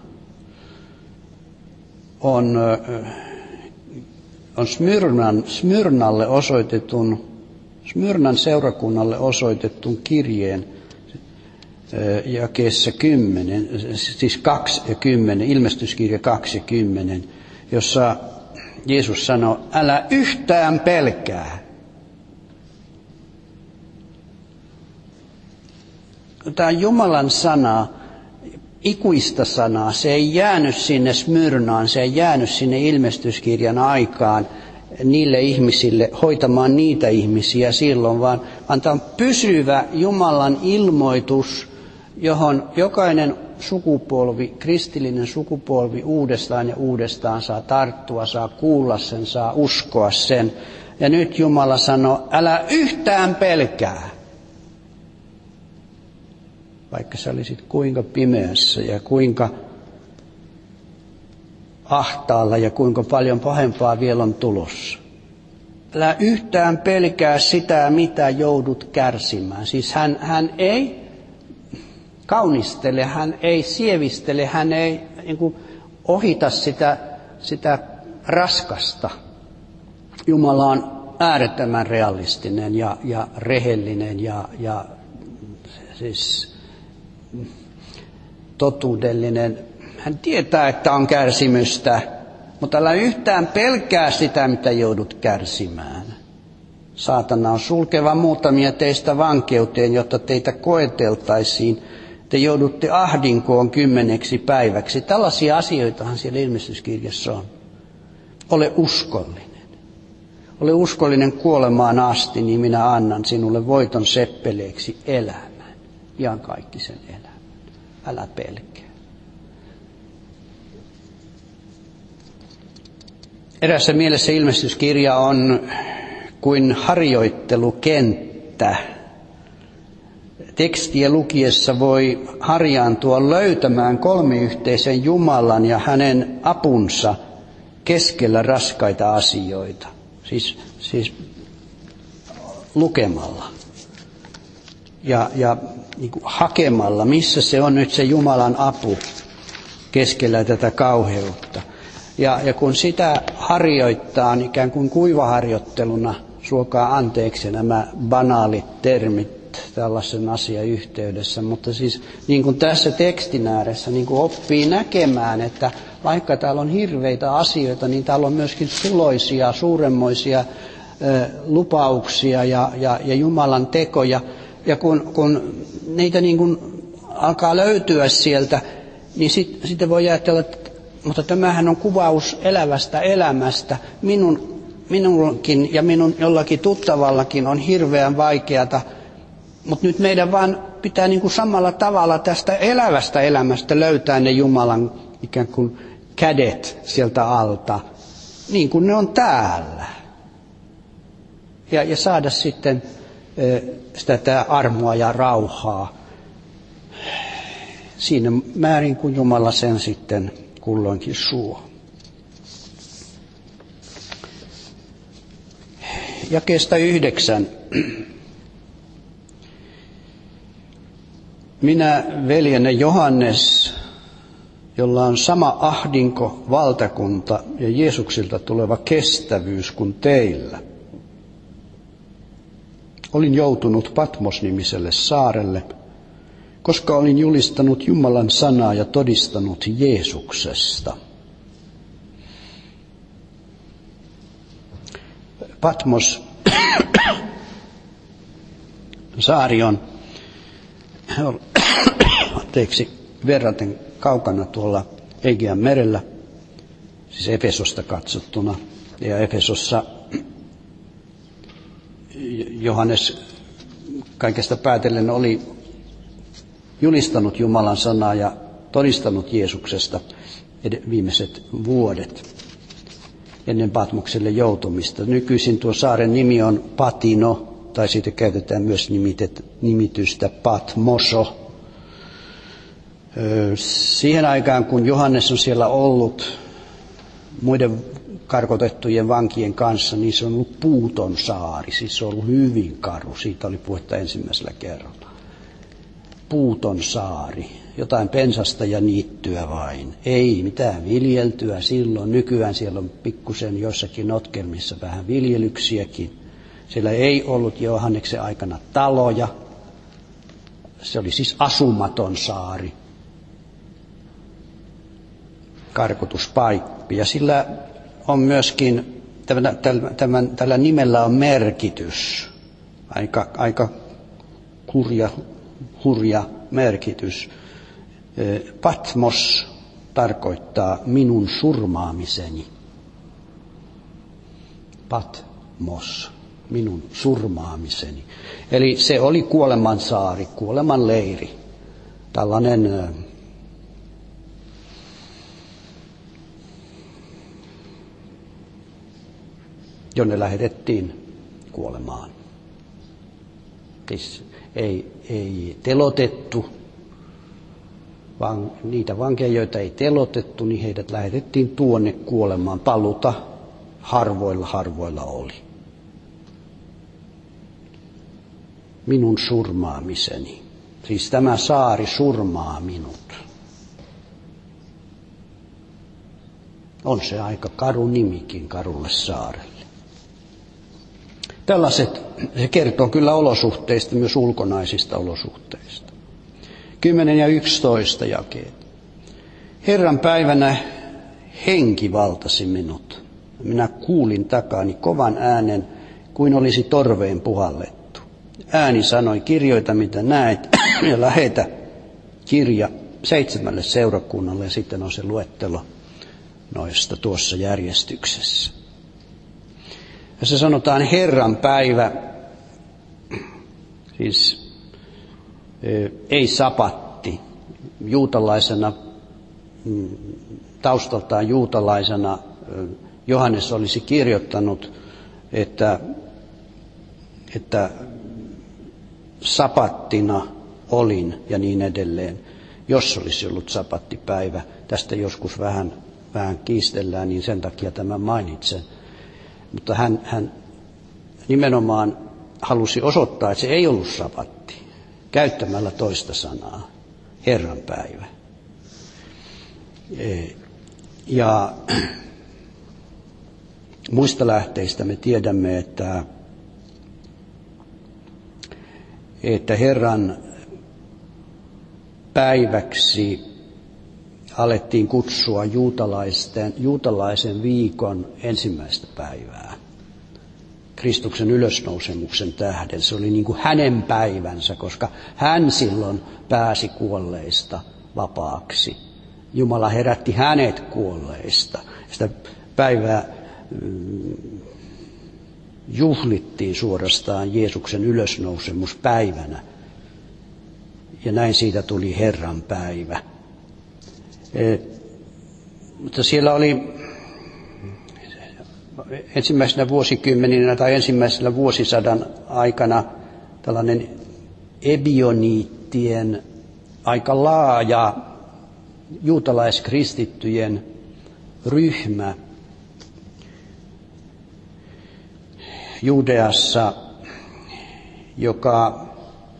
on, on Smyrnan, Smyrnalle osoitetun, Smyrnan seurakunnalle osoitetun kirjeen jakeessa kymmenen, siis kaksi ja kymmenen, ilmestyskirja kaksi ja kymmenen, jossa Jeesus sanoo, älä yhtään pelkää. Tämä Jumalan sana, ikuista sanaa, se ei jäänyt sinne Smyrnaan, se ei jäänyt sinne ilmestyskirjan aikaan niille ihmisille, hoitamaan niitä ihmisiä silloin, vaan, vaan tämä on pysyvä Jumalan ilmoitus, johon jokainen sukupolvi, kristillinen sukupolvi uudestaan ja uudestaan saa tarttua, saa kuulla sen, saa uskoa sen. Ja nyt Jumala sanoo, älä yhtään pelkää. Vaikka sä olisit kuinka pimeässä ja kuinka ahtaalla ja kuinka paljon pahempaa vielä on tulossa. Älä yhtään pelkää sitä, mitä joudut kärsimään. Siis hän, hän ei kaunistele, hän ei sievistele, hän ei niin kuin ohita sitä, sitä raskasta. Jumala on äärettömän realistinen ja, ja rehellinen ja, ja siis totuudellinen. Hän tietää, että on kärsimystä, mutta älä yhtään pelkää sitä, mitä joudut kärsimään. Saatana on sulkeva muutamia teistä vankeuteen, jotta teitä koeteltaisiin. Te joudutte ahdinkoon kymmeneksi päiväksi. Tällaisia asioitahan siellä ilmestyskirjassa on. Ole uskollinen. Ole uskollinen kuolemaan asti, niin minä annan sinulle voiton seppeleeksi elämän. Ihan kaikki sen elämän. Älä pelkää. Erässä mielessä ilmestyskirja on kuin harjoittelukenttä. Tekstiä lukiessa voi harjaantua löytämään kolmiyhteisen Jumalan ja hänen apunsa keskellä raskaita asioita. Siis, siis lukemalla ja, ja niin kuin hakemalla, missä se on nyt se Jumalan apu keskellä tätä kauheutta. Ja, ja kun sitä harjoittaa ikään kuin kuivaharjoitteluna, suokaa anteeksi nämä banaalit termit tällaisen asian yhteydessä, mutta siis niin kuin tässä tekstin ääressä niin kuin oppii näkemään, että vaikka täällä on hirveitä asioita, niin täällä on myöskin suloisia, suuremmoisia ö, lupauksia ja, ja, ja Jumalan tekoja. Ja kun, kun niitä niin kuin alkaa löytyä sieltä, niin sit, sitten voi ajatella, että mutta tämähän on kuvaus elävästä elämästä. Minun, minunkin ja minun jollakin tuttavallakin on hirveän vaikeata, mutta nyt meidän vaan pitää niin kuin samalla tavalla tästä elävästä elämästä löytää ne Jumalan ikään kuin kädet sieltä alta, niin kuin ne on täällä. Ja, ja saada sitten sitä armoa ja rauhaa siinä määrin, kun Jumala sen sitten kulloinkin suo. Jakeesta yhdeksän. Minä, veljenne Johannes, jolla on sama ahdinko, valtakunta ja Jeesuksilta tuleva kestävyys kuin teillä, olin joutunut Patmos-nimiselle saarelle, koska olin julistanut Jumalan sanaa ja todistanut Jeesuksesta. Patmos saari on anteeksi, verraten kaukana tuolla Egean merellä, siis Efesosta katsottuna. Ja Efesossa Johannes kaikesta päätellen oli julistanut Jumalan sanaa ja todistanut Jeesuksesta viimeiset vuodet ennen Patmokselle joutumista. Nykyisin tuo saaren nimi on Patino, tai siitä käytetään myös nimitystä Patmoso. Siihen aikaan, kun Johannes on siellä ollut muiden karkotettujen vankien kanssa, niin se on ollut puuton saari, siis se on ollut hyvin karu. Siitä oli puhetta ensimmäisellä kerralla. Puuton saari, jotain pensasta ja niittyä vain. Ei mitään viljeltyä silloin. Nykyään siellä on pikkusen jossakin notkelmissa vähän viljelyksiäkin. Siellä ei ollut Johanneksen aikana taloja. Se oli siis asumaton saari. Karkotuspaikka. Ja sillä on myöskin, tämän, tämän, tällä nimellä on merkitys. Aika, aika kurja, hurja merkitys. Patmos tarkoittaa minun surmaamiseni. Patmos, minun surmaamiseni. Eli se oli kuoleman saari, kuoleman leiri. Tällainen jonne lähetettiin kuolemaan. Siis ei, ei telotettu, vaan niitä vankeja, joita ei telotettu, niin heidät lähetettiin tuonne kuolemaan. Paluta harvoilla harvoilla oli. Minun surmaamiseni. Siis tämä saari surmaa minut. On se aika karu nimikin karulle saarelle. Tällaiset, se kertoo kyllä olosuhteista, myös ulkonaisista olosuhteista. kymmenen ja yksitoista jakeet. Herran päivänä henki valtasi minut. Minä kuulin takaani kovan äänen, kuin olisi torveen puhallettu. Ääni sanoi, kirjoita mitä näet ja lähetä kirja seitsemälle seurakunnalle, ja sitten on se luettelo noista tuossa järjestyksessä. Ja se sanotaan Herran päivä, siis ei sapatti, juutalaisena, taustaltaan juutalaisena Johannes olisi kirjoittanut, että, että sapattina olin ja niin edelleen, jos olisi ollut sapattipäivä. Tästä joskus vähän, vähän kiistellään, niin sen takia tämän mainitsen. Mutta hän, hän nimenomaan halusi osoittaa, että se ei ollut sapatti, käyttämällä toista sanaa, Herran päivä. Ja muista lähteistä me tiedämme, että, että Herran päiväksi alettiin kutsua juutalaisten, juutalaisen viikon ensimmäistä päivää. Kristuksen ylösnousemuksen tähden. Se oli niin kuin hänen päivänsä, koska hän silloin pääsi kuolleista vapaaksi. Jumala herätti hänet kuolleista. Sitä päivää juhlittiin suorastaan Jeesuksen ylösnousemuspäivänä. Ja näin siitä tuli Herran päivä. mutta siellä oli ensimmäisenä vuosikymmeninä tai ensimmäisellä vuosisadan aikana tällainen ebioniittien aika laaja juutalaiskristittyjen ryhmä Judeassa, joka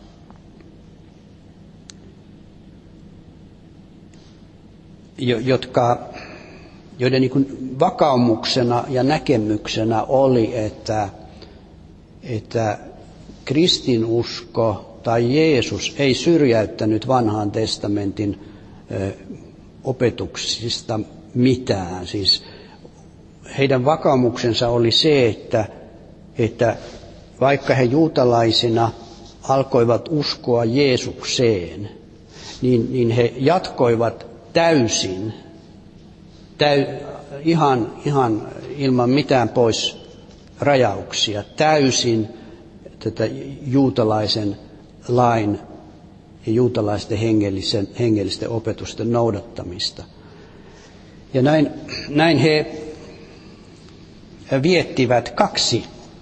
jotka, joiden niin kuin vakaumuksena ja näkemyksenä oli, että, että kristinusko tai Jeesus ei syrjäyttänyt vanhan testamentin ö, opetuksista mitään. Siis heidän vakaumuksensa oli se, että, että vaikka he juutalaisina alkoivat uskoa Jeesukseen, niin, niin he jatkoivat täysin, täy, ihan, ihan ilman mitään pois rajauksia, täysin tätä juutalaisen lain ja juutalaisten hengellisen, hengellisten opetusten noudattamista. Ja näin, näin he viettivät kaksi,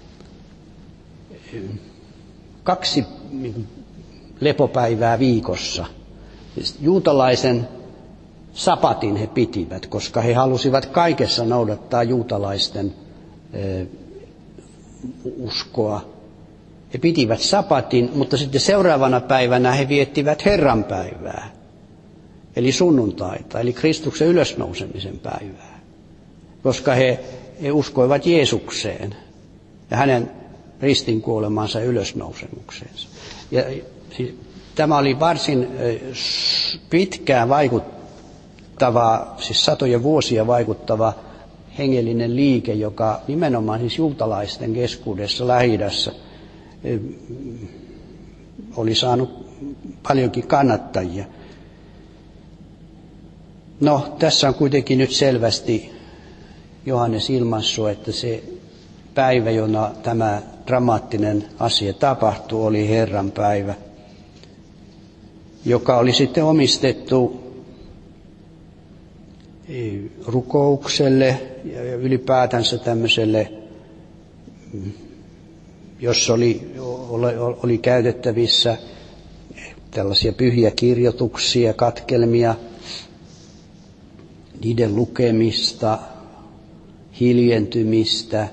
kaksi lepopäivää viikossa. Juutalaisen sapatin he pitivät, koska he halusivat kaikessa noudattaa juutalaisten eh, uskoa. He pitivät sapatin, mutta sitten seuraavana päivänä he viettivät Herranpäivää, eli sunnuntaita, eli Kristuksen ylösnousemisen päivää, koska he, he uskoivat Jeesukseen ja hänen ristinkuolemansa ja ylösnousemukseensa. Ja, siis, tämä oli varsin eh, pitkään vaikuttava, siis satoja vuosia vaikuttava hengellinen liike, joka nimenomaan siis juutalaisten keskuudessa Lähi-idässä oli saanut paljonkin kannattajia. No, tässä on kuitenkin nyt selvästi Johannes ilmaissut, että se päivä, jona tämä dramaattinen asia tapahtui, oli Herran päivä, joka oli sitten omistettu rukoukselle ja ylipäätänsä tämmöiselle, jos oli, oli, oli käytettävissä tällaisia pyhiä kirjoituksia, katkelmia, niiden lukemista, hiljentymistä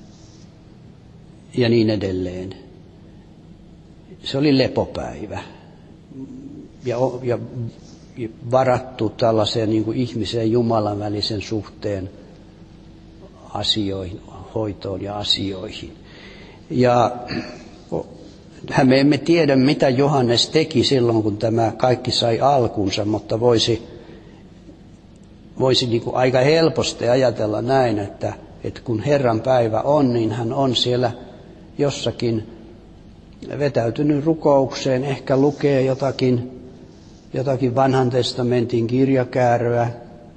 ja niin edelleen. Se oli lepopäivä ja, ja varattu tällaiseen niin kuin ihmisen ja Jumalan välisen suhteen asioihin, hoitoon ja asioihin. Ja me emme tiedä, mitä Johannes teki silloin, kun tämä kaikki sai alkunsa, mutta voisi, voisi niin kuin aika helposti ajatella näin, että, että kun Herran päivä on, niin hän on siellä jossakin vetäytynyt rukoukseen, ehkä lukee jotakin, jotakin vanhan testamentin kirjakääröä.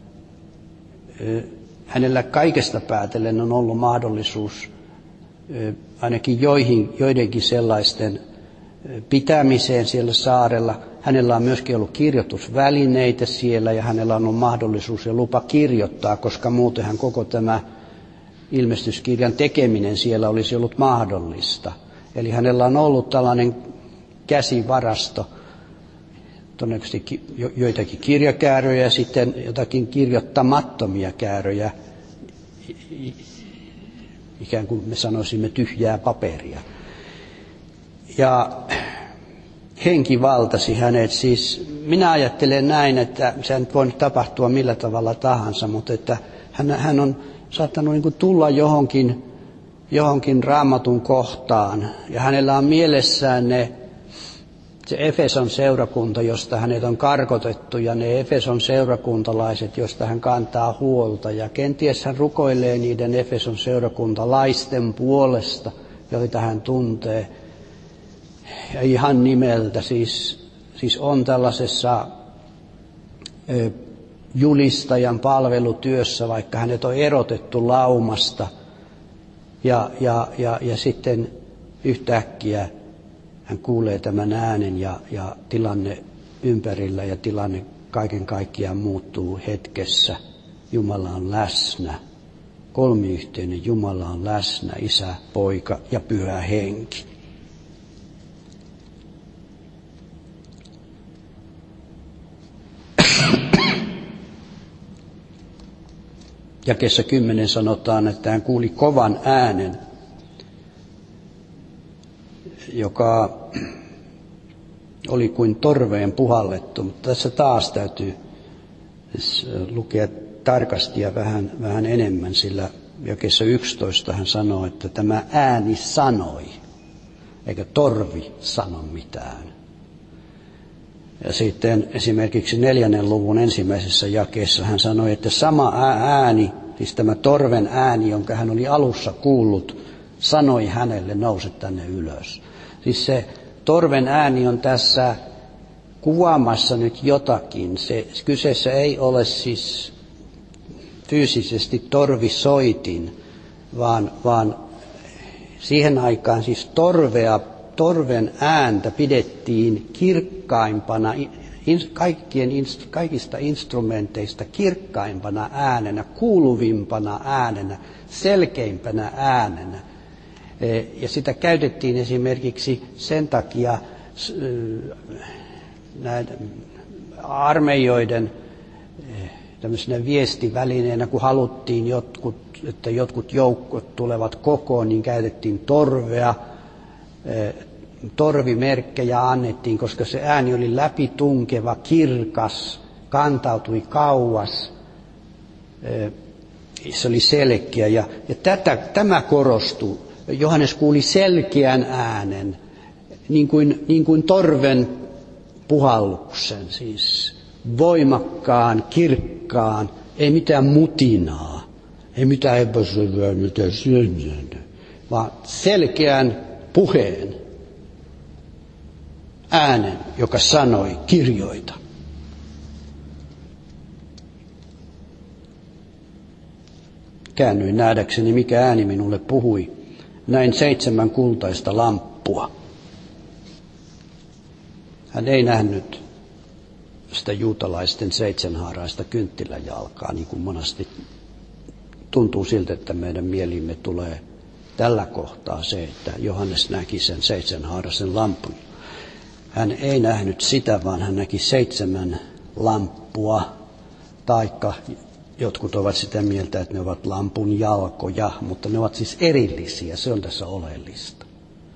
Hänellä kaikesta päätellen on ollut mahdollisuus ainakin joihin, joidenkin sellaisten pitämiseen siellä saarella. Hänellä on myöskin ollut kirjoitusvälineitä siellä ja hänellä on ollut mahdollisuus ja lupa kirjoittaa, koska muutenhan koko tämä ilmestyskirjan tekeminen siellä olisi ollut mahdollista. Eli hänellä on ollut tällainen käsivarasto, todennäköisesti joitakin kirjakääröjä ja sitten jotakin kirjoittamattomia kääröjä, ikään kuin me sanoisimme tyhjää paperia. Ja henki valtasi hänet. Siis minä ajattelen näin, että se ei voi tapahtua millä tavalla tahansa, mutta että hän, hän on saattanut niin kuin tulla johonkin, johonkin Raamatun kohtaan. Ja hänellä on mielessään ne, se Efeson seurakunta, josta hänet on karkotettu, ja ne Efeson seurakuntalaiset, josta hän kantaa huolta. Ja kenties hän rukoilee niiden Efeson seurakuntalaisten puolesta, joita hän tuntee. Ja ihan nimeltä, siis, siis on tällaisessa ö, julistajan palvelutyössä, vaikka hänet on erotettu laumasta. Ja, ja, ja, ja sitten yhtäkkiä hän kuulee tämän äänen ja, ja tilanne ympärillä ja tilanne kaiken kaikkiaan muuttuu hetkessä. Jumala on läsnä. Kolmiyhteinen Jumala on läsnä, Isä, Poika ja Pyhä Henki. Jakeessa kymmenen sanotaan, että hän kuuli kovan äänen, joka oli kuin torveen puhallettu. Mutta tässä taas täytyy lukea tarkasti ja vähän, vähän enemmän, sillä jakeessa yksitoista hän sanoo, että tämä ääni sanoi, eikä torvi sano mitään. Ja sitten esimerkiksi neljännen luvun ensimmäisessä jakeessa hän sanoi, että sama ääni, siis tämä torven ääni, jonka hän oli alussa kuullut, sanoi hänelle, nouse tänne ylös. Siis se torven ääni on tässä kuvaamassa nyt jotakin. Se, kyseessä ei ole siis fyysisesti torvisoitin, vaan, vaan siihen aikaan siis torvea, torven ääntä pidettiin kirkkaimpana, kaikkien, kaikista instrumenteista kirkkaimpana äänenä, kuuluvimpana äänenä, selkeimpänä äänenä. Ja sitä käytettiin esimerkiksi sen takia näiden armeijoiden tämmöisenä viestivälineenä, kun haluttiin, jotkut, että jotkut joukot tulevat kokoon, niin käytettiin torvea. Torvimerkkejä annettiin, koska se ääni oli läpitunkeva, kirkas, kantautui kauas. Se oli selkeä ja, ja tätä, tämä korostui. Johannes kuuli selkeän äänen, niin kuin, niin kuin torven puhalluksen, siis voimakkaan, kirkkaan, ei mitään mutinaa, ei mitään epäselvää, mitään syönnöä, vaan selkeän puheen, äänen, joka sanoi, kirjoita. Käännyin nähdäkseni, mikä ääni minulle puhui. Näin seitsemän kultaista lamppua. Hän ei nähnyt sitä juutalaisten seitsemänhaaraista kynttiläjalkaa, niin kuin monesti tuntuu siltä, että meidän mielimme tulee tällä kohtaa se, että Johannes näki sen seitsemänhaaraisen lampun. Hän ei nähnyt sitä, vaan hän näki seitsemän lamppua, taikka jotkut ovat sitä mieltä, että ne ovat lampun jalkoja, mutta ne ovat siis erillisiä, se on tässä oleellista.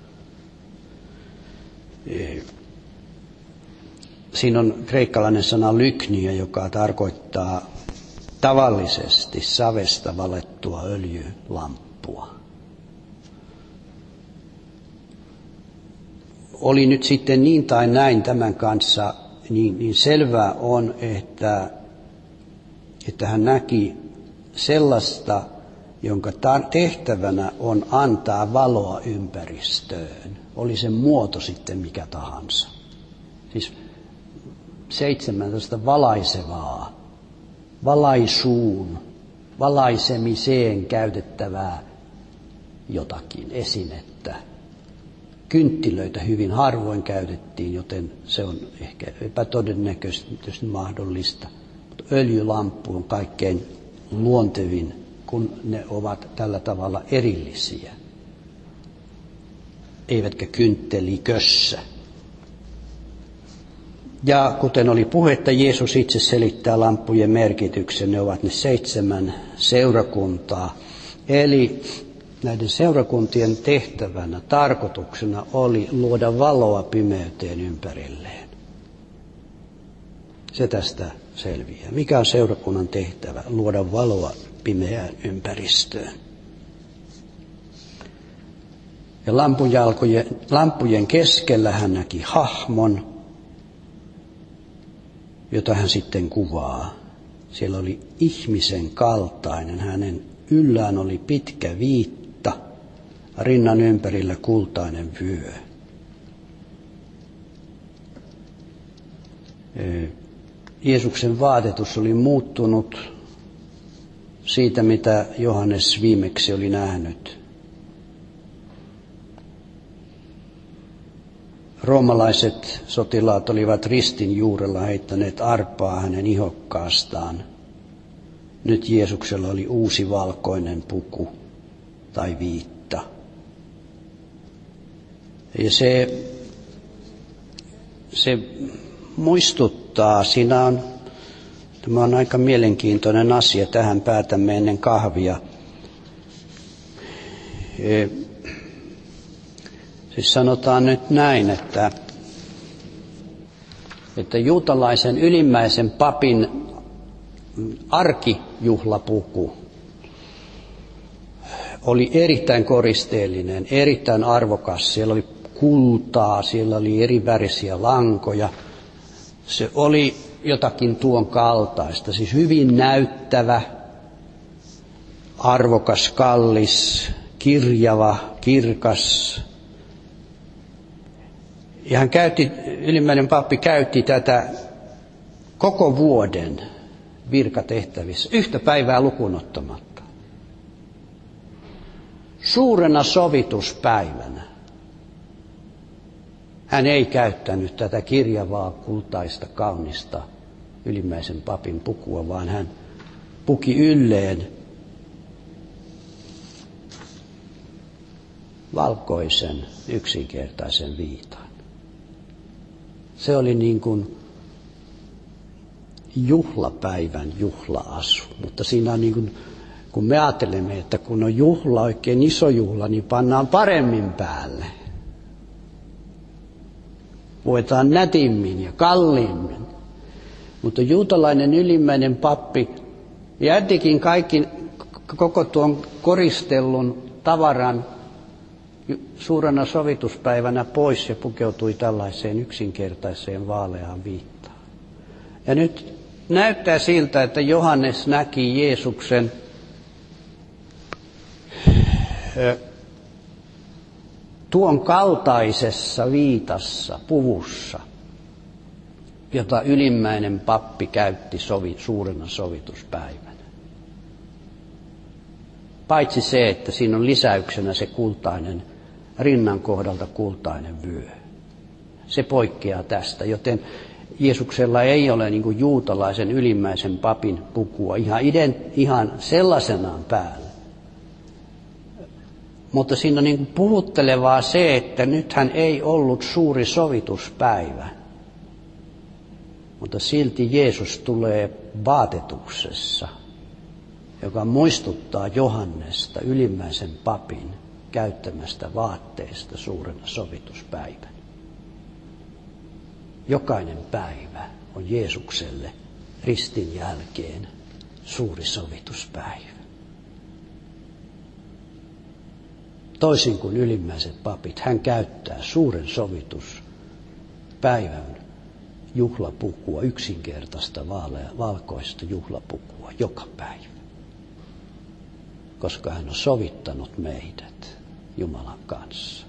Siinä on kreikkalainen sana lykniä, joka tarkoittaa tavallisesti savesta valettua öljylamppua. Oli nyt sitten niin tai näin tämän kanssa, niin, niin selvää on, että, että hän näki sellaista, jonka tehtävänä on antaa valoa ympäristöön. Oli sen muoto sitten mikä tahansa. Siis seitsemäntoista valaisevaa, valaisuun, valaisemiseen käytettävää jotakin esinettä. Kynttilöitä hyvin harvoin käytettiin, joten se on ehkä epätodennäköisesti mahdollista. Mutta öljylamppu on kaikkein luontevin, kun ne ovat tällä tavalla erillisiä, eivätkä kynttelikössä. Ja kuten oli puhetta, Jeesus itse selittää lamppujen merkityksen. Ne ovat ne seitsemän seurakuntaa. Eli näiden seurakuntien tehtävänä, tarkoituksena oli luoda valoa pimeyteen ympärilleen. Se tästä selviää. Mikä on seurakunnan tehtävä? Luoda valoa pimeään ympäristöön. Ja lampujalkojen, lampujen keskellä hän näki hahmon, jota hän sitten kuvaa. Siellä oli ihmisen kaltainen, hänen yllään oli pitkä viitta, rinnan ympärillä kultainen vyö. Jeesuksen vaatetus oli muuttunut siitä, mitä Johannes viimeksi oli nähnyt. Roomalaiset sotilaat olivat ristin juurella heittäneet arpaa hänen ihokkaastaan. Nyt Jeesuksella oli uusi valkoinen puku tai viitta. Ja se, se muistuttaa, siinä on, tämä on aika mielenkiintoinen asia, tähän päätämme ennen kahvia. E, siis sanotaan nyt näin, että, että juutalaisen ylimmäisen papin arkijuhlapuku oli erittäin koristeellinen, erittäin arvokas. Siellä oli kultaa, siellä oli eri värisiä lankoja. Se oli jotakin tuon kaltaista, siis hyvin näyttävä, arvokas, kallis, kirjava, kirkas. Ja hän käytti, ylimmäinen pappi käytti tätä koko vuoden virkatehtävissä, yhtä päivää lukuun ottamatta. Suurena sovituspäivänä hän ei käyttänyt tätä kirjavaa, kultaista, kaunista ylimmäisen papin pukua, vaan hän puki ylleen valkoisen, yksinkertaisen viitan. Se oli niin kuin juhlapäivän juhlaasu, mutta siinä on niin kuin, kun me ajattelemme, että kun on juhla, oikein iso juhla, niin pannaan paremmin päälle. Puetaan nätimmin ja kalliimmin. Mutta juutalainen ylimmäinen pappi jättikin kaikki, koko tuon koristellun tavaran suurena sovituspäivänä pois ja pukeutui tällaiseen yksinkertaiseen vaaleaan viittaan. Ja nyt näyttää siltä, että Johannes näki Jeesuksen tuon kaltaisessa viitassa, puvussa, jota ylimmäinen pappi käytti sovi, suurena sovituspäivänä. Paitsi se, että siinä on lisäyksenä se kultainen, rinnan kohdalta kultainen vyö. Se poikkeaa tästä, joten Jeesuksella ei ole niin kuin juutalaisen ylimmäisen papin pukua ihan, ident, ihan sellaisenaan päällä. Mutta siinä on niin kuin puhuttelevaa se, että nythän ei ollut suuri sovituspäivä. Mutta silti Jeesus tulee vaatetuksessa, joka muistuttaa Johannesta ylimmäisen papin käyttämästä vaatteesta suurena sovituspäivänä. Jokainen päivä on Jeesukselle ristin jälkeen suuri sovituspäivä. Toisin kuin ylimmäiset papit, hän käyttää suuren sovituspäivän juhlapukua, yksinkertaista vaalea, valkoista juhlapukua joka päivä. Koska hän on sovittanut meidät Jumalan kanssa.